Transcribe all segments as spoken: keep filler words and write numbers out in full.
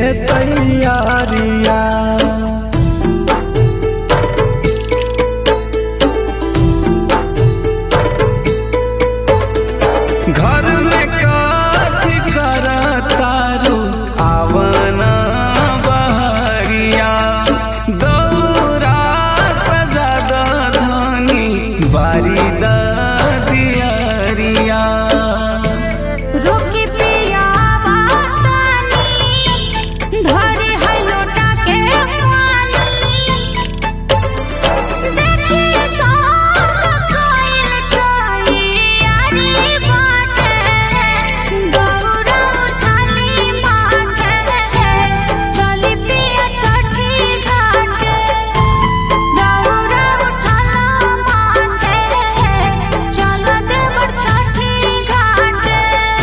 तैयारिया। घर में काठी करतारू आवना बहरिया, दौरा सजा धनी बारी दियरिया। रोकी पिया बातानी धरे है लोटा के पानी, देखी सब कोइल तैयारी बाटे, दौरा उठाली माथे चली पिया छठी घाटे, दौरा उठाला माथे चल देवर छठी घाटे।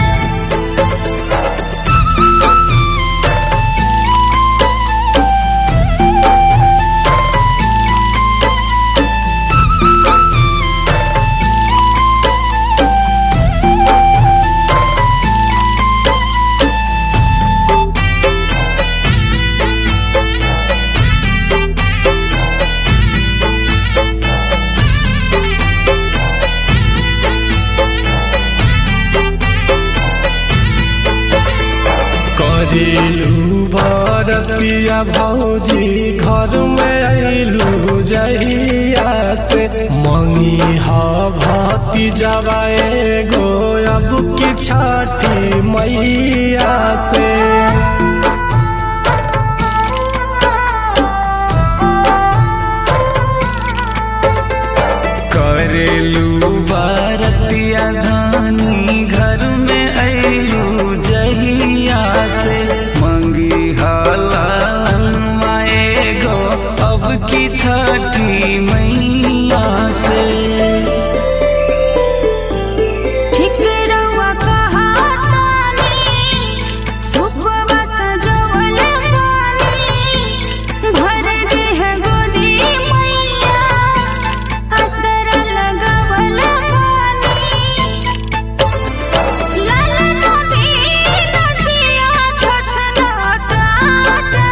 करेलू भरतिया भौजी घर में अइलू जहिया से, मंगी ह भती जवाए गो अब की छठी मैया से। करेलू भरतिया धानी घर में अइलू जहिया से, मंगी हलाए गो अब की छठी मैया से। ठीक रउआ कहातानी सुबह सजवल बानी, भर देह गोदी मैया असर लगवल बानी, लालन बीन जिया छछना काटे,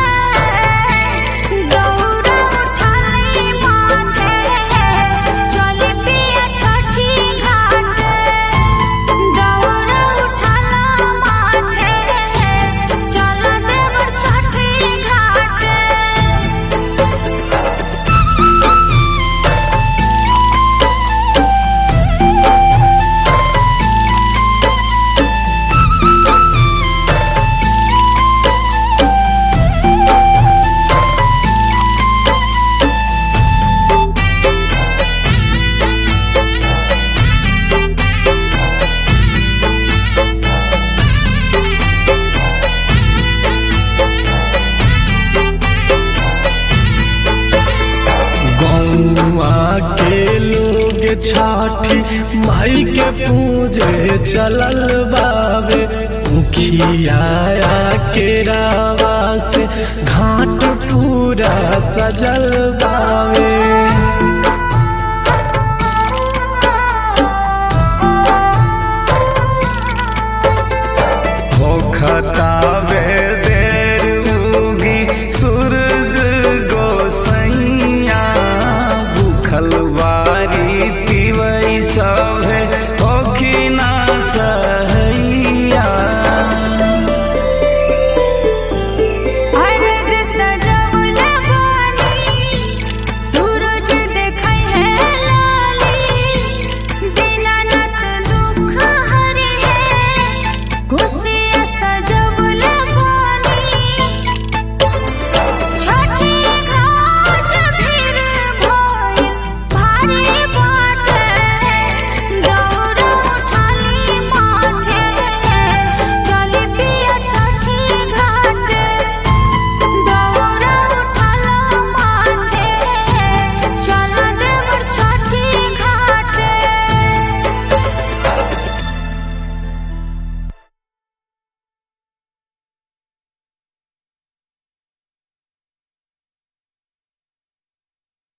दौरा उठाई माथे चली पिया छठी घाटे, दौरा उठाला माथे चल देवर छठी घाटे। गौआ के लोग छठी माई के पूजे चलल बावे, मुखिया के रावा से घाट पूरा सजल बावे।